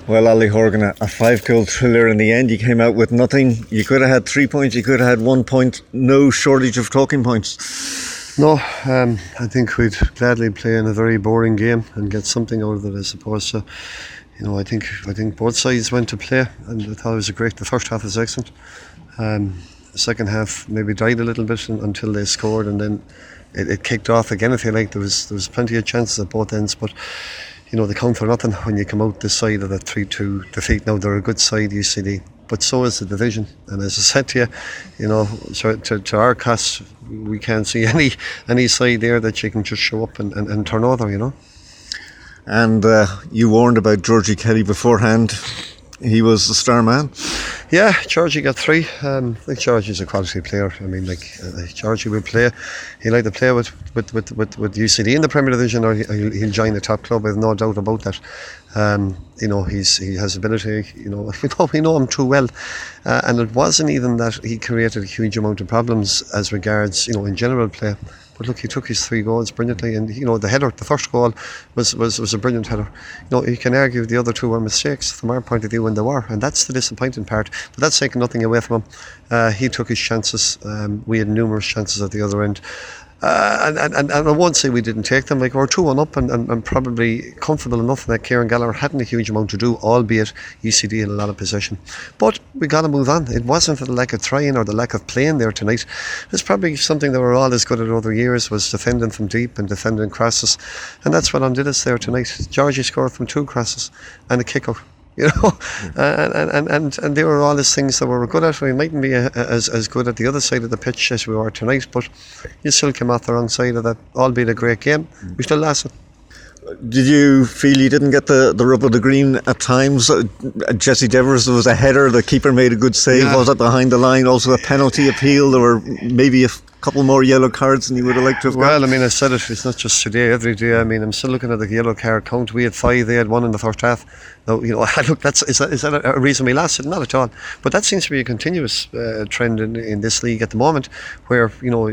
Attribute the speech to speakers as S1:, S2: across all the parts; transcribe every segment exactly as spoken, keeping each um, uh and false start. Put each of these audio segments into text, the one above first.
S1: Well, Ollie Horgan, a, a five-goal thriller in the end. You came out with nothing. You could have had three points. You could have had one point. No shortage of talking points.
S2: No, um, I think we'd gladly play in a very boring game and get something out of it, I suppose. So, you know, I think I think both sides went to play, and I thought it was a great. The first half was excellent. Um, the second half maybe died a little bit until they scored, and then it, it kicked off again. I feel like there was there was plenty of chances at both ends, but you know, they count for nothing when you come out this side of the three two defeat. Now, they're a good side, U C D, but so is the division. And as I said to you, you know, to, to, to our cost, we can't see any any side there that you can just show up and, and, and turn over, you know.
S1: And uh, you warned about Georgie Kelly beforehand. He was the star man.
S2: Yeah, Georgie got three. Um, I think Georgie's a quality player. I mean, like uh, Georgie will play. He'll either play with with, with, with, with U C D in the Premier Division, or he'll, he'll join the top club. I have no doubt about that. Um, you know, he's he has ability. You know, we know we know him too well, uh, and it wasn't even that he created a huge amount of problems as regards, you know, in general play. But look, he took his three goals brilliantly, and you know, the header, the first goal was, was, was a brilliant header. You know, you can argue the other two were mistakes from our point of view, and they were, and that's the disappointing part. But that's taking nothing away from him. Uh, he took his chances. Um, we had numerous chances at the other end. Uh, and, and, and I won't say we didn't take them. Like, we were two one up and, and, and probably comfortable enough that Kieran Gallagher hadn't a huge amount to do, albeit U C D had a lot of possession. But we got to move on. It wasn't for the lack of trying or the lack of playing there tonight. It's probably something that we're all as good at over years, was defending from deep and defending crosses, and that's what undid us there tonight. Georgie scored from two crosses and a kick out. You know, mm. and, and, and, and they were all these things that we were good at. We mightn't be a, a, as, as good at the other side of the pitch as we were tonight, but you still came off the wrong side of that, albeit a great game. Mm. We still lasted.
S1: Did you feel you didn't get the, the rub of the green at times? Uh, Jesse Devers, there was a header, the keeper made a good save, yeah. Was it behind the line? Also a penalty appeal. There were maybe a couple more yellow cards than you would have liked to have got.
S2: Well, I mean, I said it, it's not just today, every day. I mean, I'm still looking at the yellow card count. We had five, they had one in the first half. Now, you know, look, that's is that, is that a reason we lasted? Not at all. But that seems to be a continuous uh, trend in, in this league at the moment, where, you know,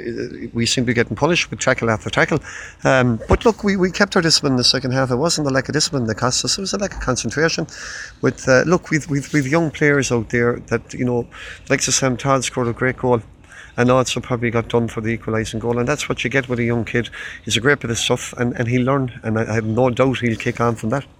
S2: we seem to be getting punished with tackle after tackle. Um, but look, we, we kept our discipline in the second half. It wasn't the lack of discipline that cost us, it was a lack of concentration. With uh, look, we've, we've, we've young players out there that, you know, like Sam Todd scored a great goal, and also probably got done for the equalising goal, and that's what you get with a young kid. He's a great bit of stuff, and, and he'll learn, and I, I have no doubt he'll kick on from that.